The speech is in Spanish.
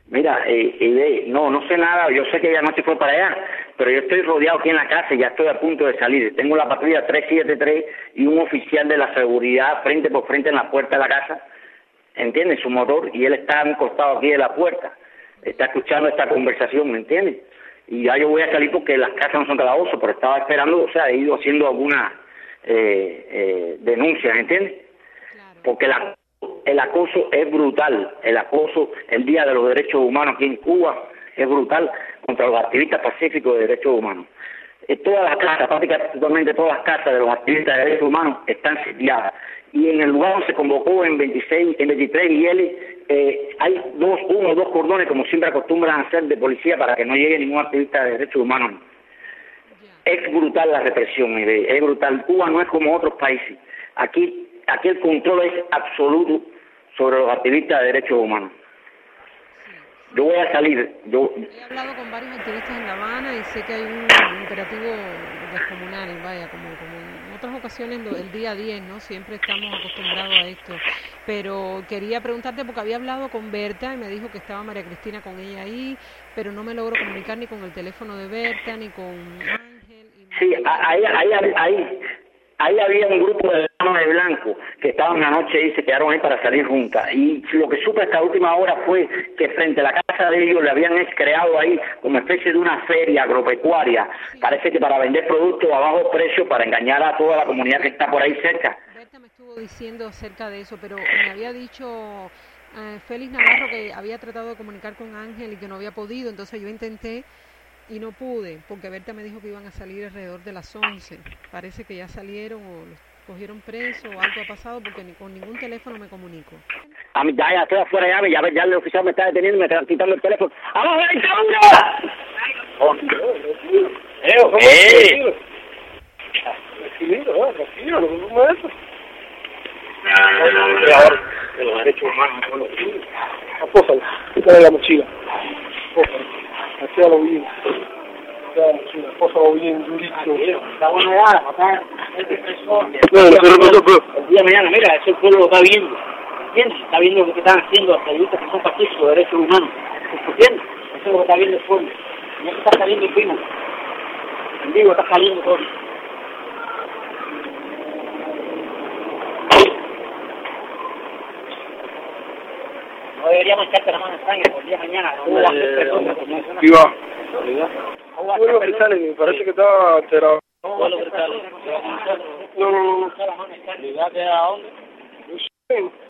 Mira, no sé nada, yo sé que ella anoche fue para allá, pero yo estoy rodeado aquí en la casa y ya estoy a punto de salir. Tengo la patrulla 373 y un oficial de la seguridad frente por frente en la puerta de la casa, ¿entiendes? Su motor, y él está a un costado aquí de la puerta, está escuchando esta conversación, ¿me entiendes? Y ya yo voy a salir porque las casas no son calabozos, pero estaba esperando, o sea, he ido haciendo algunas denuncias, ¿entiendes? Claro. Porque el acoso es brutal, el acoso, el Día de los Derechos Humanos aquí en Cuba es brutal contra los activistas pacíficos de derechos humanos. Todas las casas, prácticamente todas las casas de los activistas de derechos humanos están sitiadas. Y en el lugar donde se convocó en 26, en 23 y hay uno o dos cordones, como siempre acostumbran a hacer, de policía para que no llegue ningún activista de derechos humanos. Es brutal la represión, es brutal. Cuba no es como otros países. Aquí el control es absoluto sobre los activistas de derechos humanos. Yo voy a salir. He hablado con varios activistas en La Habana y sé que hay un operativo descomunal, vaya, como en otras ocasiones el día 10, ¿no? Siempre estamos acostumbrados a esto. Pero quería preguntarte, porque había hablado con Berta y me dijo que estaba María Cristina con ella ahí, pero no me logro comunicar ni con el teléfono de Berta, ni con Ángel. Sí, ahí había un grupo de damas de blanco que estaban una noche y se quedaron ahí para salir juntas. Y lo que supe hasta última hora fue que frente a la casa de ellos le habían creado ahí como especie de una feria agropecuaria. Sí. Parece que para vender productos a bajo precio para engañar a toda la comunidad que está por ahí cerca. Berta me estuvo diciendo acerca de eso, pero me había dicho Félix Navarro que había tratado de comunicar con Ángel y que no había podido, entonces yo intenté y no pude, porque Berta me dijo que iban a salir alrededor de las 11. Parece que ya salieron o los cogieron preso o algo ha pasado, porque ni con ningún teléfono me comunico. A mí ya estoy afuera ya el oficial me está deteniendo y me está quitando el teléfono. ¡Abajo la dictadura! Tranquilo, no es eso. Ahora, de los derechos humanos, apósalo, quítale la mochila. Hacíalo bien. Apósalo bien, durito. Está bueno ya, papá. El día de mañana, mira, eso el pueblo lo está viendo. ¿Entiendes? Está viendo lo que están haciendo los periodistas que son pacíficos de derechos humanos. ¿Entiendes? Eso es lo que está viendo el pueblo. Y eso está saliendo en vivo. En vivo está saliendo todo. No deberíamos echarte la mano en sangre por el día de mañana. Bueno, Cristales, me parece que estaba alterado. No. ¿Le va a quedar a dónde? No sé.